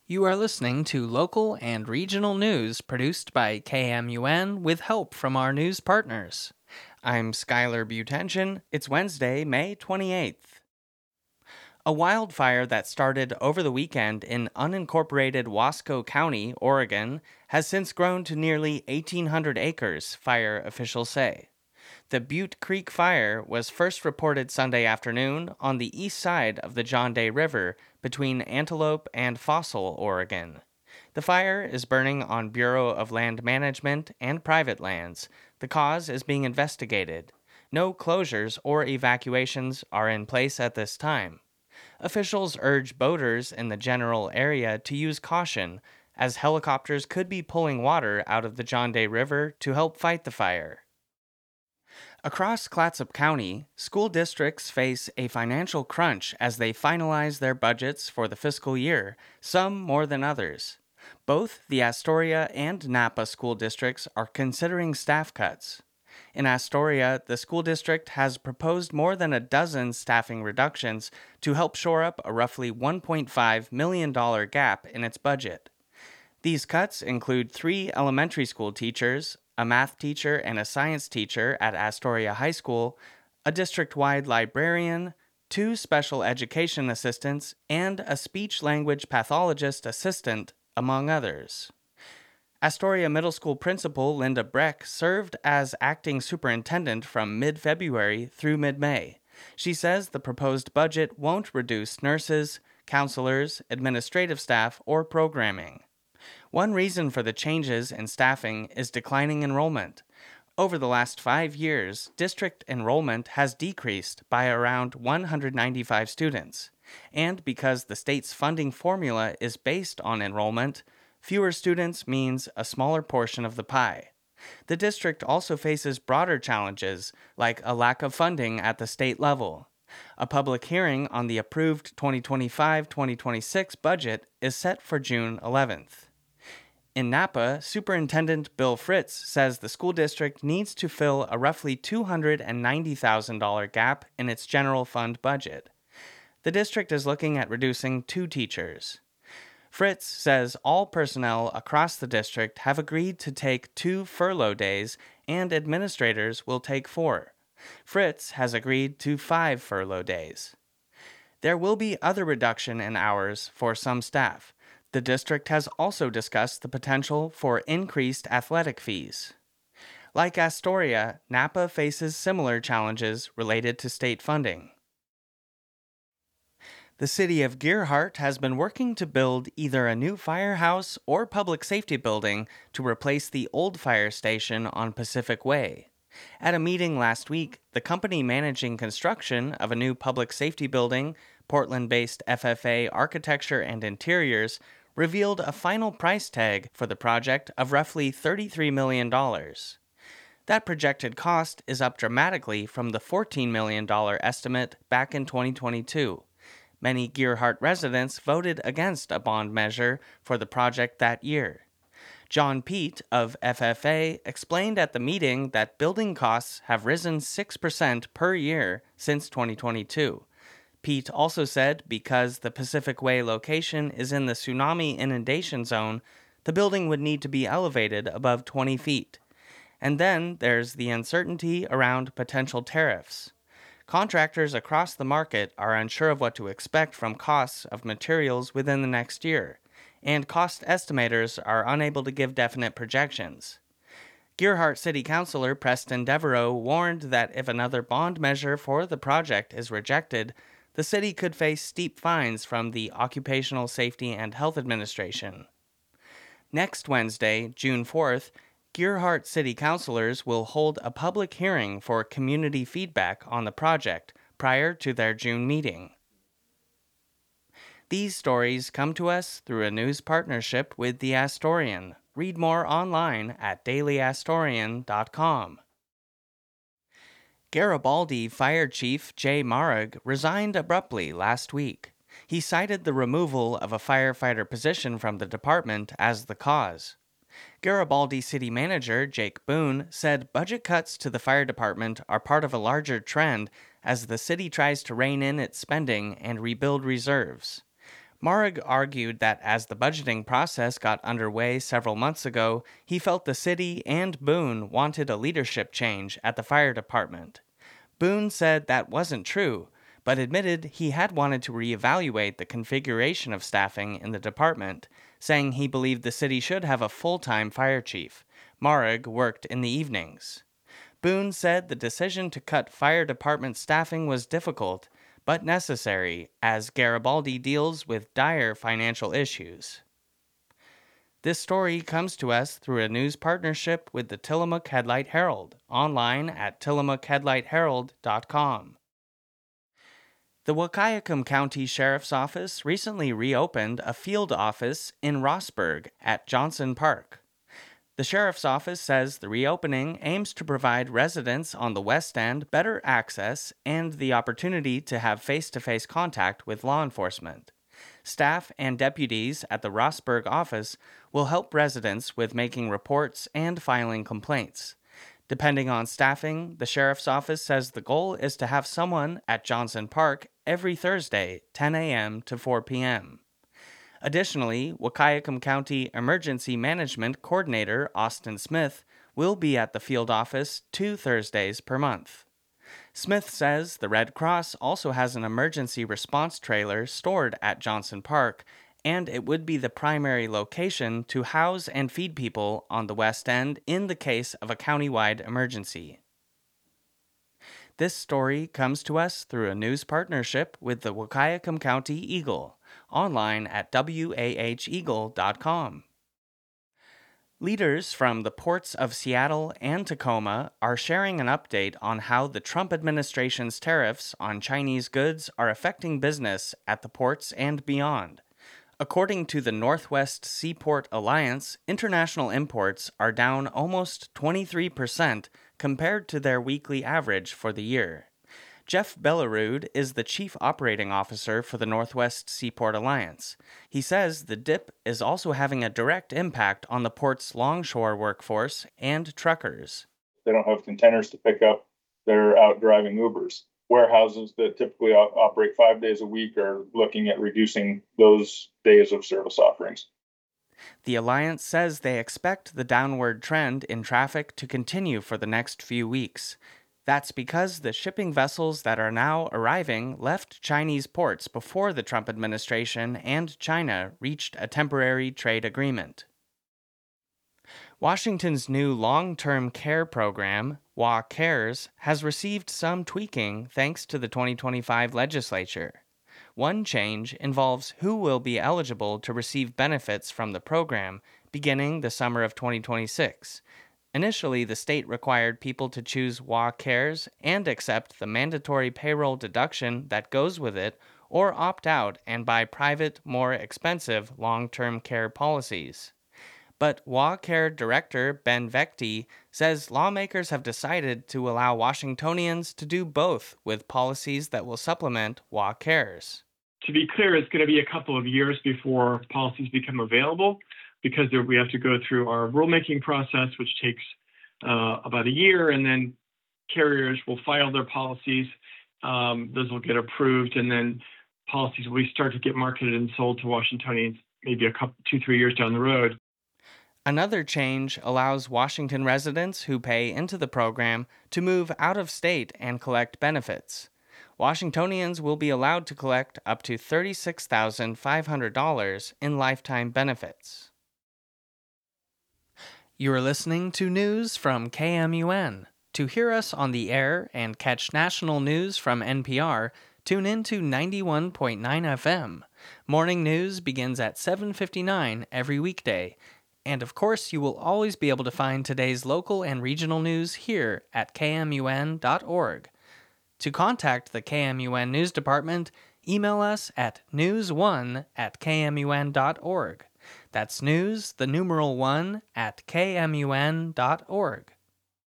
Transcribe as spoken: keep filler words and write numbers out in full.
You are listening to local and regional news produced by K M U N with help from our news partners. I'm Skylar Butension. It's Wednesday, May twenty-eighth. A wildfire that started over the weekend in unincorporated Wasco County, Oregon, has since grown to nearly eighteen hundred acres, fire officials say. The Butte Creek Fire was first reported Sunday afternoon on the east side of the John Day River between Antelope and Fossil, Oregon. The fire is burning on Bureau of Land Management and private lands. The cause is being investigated. No closures or evacuations are in place at this time. Officials urge boaters in the general area to use caution, as helicopters could be pulling water out of the John Day River to help fight the fire. Across Clatsop County, school districts face a financial crunch as they finalize their budgets for the fiscal year, some more than others. Both the Astoria and Napa school districts are considering staff cuts. In Astoria, the school district has proposed more than a dozen staffing reductions to help shore up a roughly one point five million dollars gap in its budget. These cuts include three elementary school teachers, a math teacher and a science teacher at Astoria High School, a district-wide librarian, two special education assistants, and a speech-language pathologist assistant, among others. Astoria Middle School principal Linda Breck served as acting superintendent from mid-February through mid-May. She says the proposed budget won't reduce nurses, counselors, administrative staff, or programming. One reason for the changes in staffing is declining enrollment. Over the last five years, district enrollment has decreased by around one hundred ninety-five students. And because the state's funding formula is based on enrollment, fewer students means a smaller portion of the pie. The district also faces broader challenges, like a lack of funding at the state level. A public hearing on the approved twenty twenty-five twenty twenty-six budget is set for June eleventh. In Napa, Superintendent Bill Fritz says the school district needs to fill a roughly two hundred ninety thousand dollars gap in its general fund budget. The district is looking at reducing two teachers. Fritz says all personnel across the district have agreed to take two furlough days, and administrators will take four. Fritz has agreed to five furlough days. There will be other reduction in hours for some staff. The district has also discussed the potential for increased athletic fees. Like Astoria, Napa faces similar challenges related to state funding. The city of Gerhardt has been working to build either a new firehouse or public safety building to replace the old fire station on Pacific Way. At a meeting last week, the company managing construction of a new public safety building, Portland-based F F A Architecture and Interiors, revealed a final price tag for the project of roughly thirty-three million dollars. That projected cost is up dramatically from the fourteen million dollars estimate back in twenty twenty-two. Many Gerhardt residents voted against a bond measure for the project that year. John Pete of F F A explained at the meeting that building costs have risen six percent per year since twenty twenty-two. Pete also said because the Pacific Way location is in the tsunami inundation zone, the building would need to be elevated above twenty feet. And then there's the uncertainty around potential tariffs. Contractors across the market are unsure of what to expect from costs of materials within the next year, and cost estimators are unable to give definite projections. Gerhardt City Councilor Preston Devereaux warned that if another bond measure for the project is rejected, the city could face steep fines from the Occupational Safety and Health Administration. Next Wednesday, June fourth, Gerhardt City Councilors will hold a public hearing for community feedback on the project prior to their June meeting. These stories come to us through a news partnership with The Astorian. Read more online at daily astorian dot com. Garibaldi Fire Chief Jay Marag resigned abruptly last week. He cited the removal of a firefighter position from the department as the cause. Garibaldi City Manager Jake Boone said budget cuts to the fire department are part of a larger trend as the city tries to rein in its spending and rebuild reserves. Marag argued that as the budgeting process got underway several months ago, he felt the city and Boone wanted a leadership change at the fire department. Boone said that wasn't true, but admitted he had wanted to reevaluate the configuration of staffing in the department, saying he believed the city should have a full-time fire chief. Marag worked in the evenings. Boone said the decision to cut fire department staffing was difficult, but necessary, as Garibaldi deals with dire financial issues. This story comes to us through a news partnership with the Tillamook Headlight Herald, online at tillamook headlight herald dot com. The Wahkiakum County Sheriff's Office recently reopened a field office in Rossburg at Johnson Park. The Sheriff's Office says the reopening aims to provide residents on the West End better access and the opportunity to have face-to-face contact with law enforcement. Staff and deputies at the Rossburg office will help residents with making reports and filing complaints. Depending on staffing, the Sheriff's Office says the goal is to have someone at Johnson Park every Thursday, ten a.m. to four p.m. Additionally, Wahkiakum County Emergency Management Coordinator Austin Smith will be at the field office two Thursdays per month. Smith says the Red Cross also has an emergency response trailer stored at Johnson Park, and it would be the primary location to house and feed people on the West End in the case of a countywide emergency. This story comes to us through a news partnership with the Wahkiakum County Eagle, online at w a h eagle dot com. Leaders from the ports of Seattle and Tacoma are sharing an update on how the Trump administration's tariffs on Chinese goods are affecting business at the ports and beyond. According to the Northwest Seaport Alliance, international imports are down almost twenty-three percent compared to their weekly average for the year. Jeff Bellerud is the Chief Operating Officer for the Northwest Seaport Alliance. He says the dip is also having a direct impact on the port's longshore workforce and truckers. They don't have containers to pick up. They're out driving Ubers. Warehouses that typically operate five days a week are looking at reducing those days of service offerings. The Alliance says they expect the downward trend in traffic to continue for the next few weeks. That's because the shipping vessels that are now arriving left Chinese ports before the Trump administration and China reached a temporary trade agreement. Washington's new long-term care program, W A Cares, has received some tweaking thanks to the twenty twenty-five legislature. One change involves who will be eligible to receive benefits from the program beginning the summer of twenty twenty-six. Initially, the state required people to choose W A Cares and accept the mandatory payroll deduction that goes with it, or opt out and buy private, more expensive long-term care policies. But W A Care Director Ben Vecti says lawmakers have decided to allow Washingtonians to do both with policies that will supplement W A Cares. To be clear, it's going to be a couple of years before policies become available, because we have to go through our rulemaking process, which takes uh, about a year, and then carriers will file their policies. Um, those will get approved, and then policies will start to get marketed and sold to Washingtonians maybe a couple, two, three years down the road. Another change allows Washington residents who pay into the program to move out of state and collect benefits. Washingtonians will be allowed to collect up to thirty-six thousand five hundred dollars in lifetime benefits. You are listening to news from K M U N. To hear us on the air and catch national news from N P R, tune in to ninety-one point nine F M. Morning news begins at seven fifty-nine every weekday. And of course, you will always be able to find today's local and regional news here at k m u n dot org. To contact the K M U N News Department, email us at news one at k m u n dot org. That's news, the numeral one, at k m u n dot org.